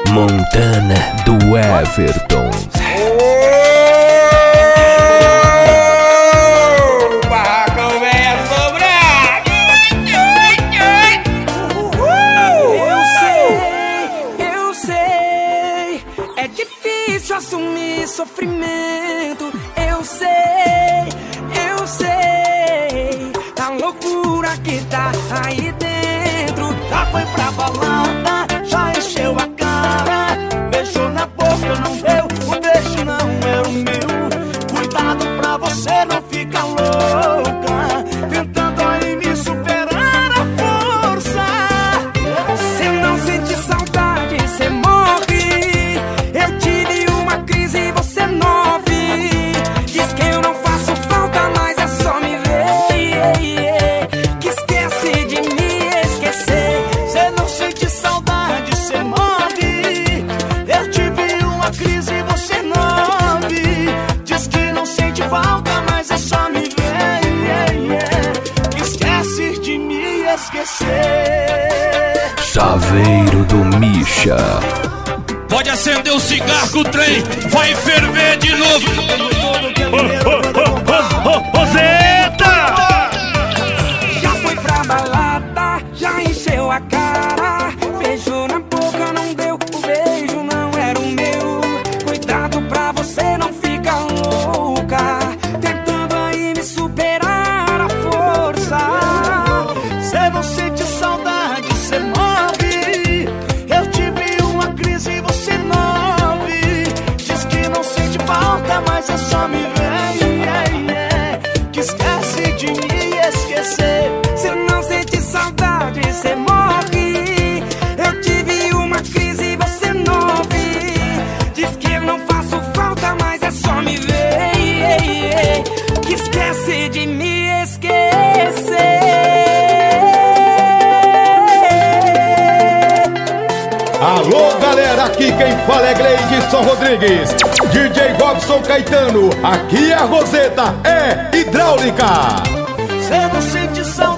Montana do Everton. O barracão vem a sobrar. Eu sei, é difícil assumir sofrimento. Eu sei, a loucura que tá aí dentro. Já foi pra balada, já encheu a cara. Beijou na boca, não deu, o beijo não era o meu. Cuidado pra você não ficar louca, tentando aí me superar a força. Cê não sente saudade, cê morre. Eu tive uma crise e você não vi. Diz que eu não faço falta, mas é só me ver. Que esquece de me esquecer. Cê não sente saudade, cê morre. Eu tive uma crise e você não vi. Diz que não sente falta, mas é só me ver. Que esquece de me esquecer. Saveiro do Misha. Pode acender o cigarro que o trem vai ferver de novo. Roseta! Já foi pra balada, já encheu a cara. Beijou na boca, não deu, o beijo não era o meu. Cuidado pra você não ficar louca, tentando aí me superar a força. Cê não sente saudade, cê morre. Eu tive uma crise e você não vi. Diz que não sente falta, mas é só me ver. Que esquece de me esquecer. Cê não sente saudade, cê morre. Eu tive uma crise e você não vi. Diz que eu não faço falta, mas é só me ver. Que esquece de me esquecer. Alô galera, aqui quem fala é Gleidson Rodrigues, DJ Robson Caetano, aqui é a Roseta, é hidráulica. Cê não sente saudade.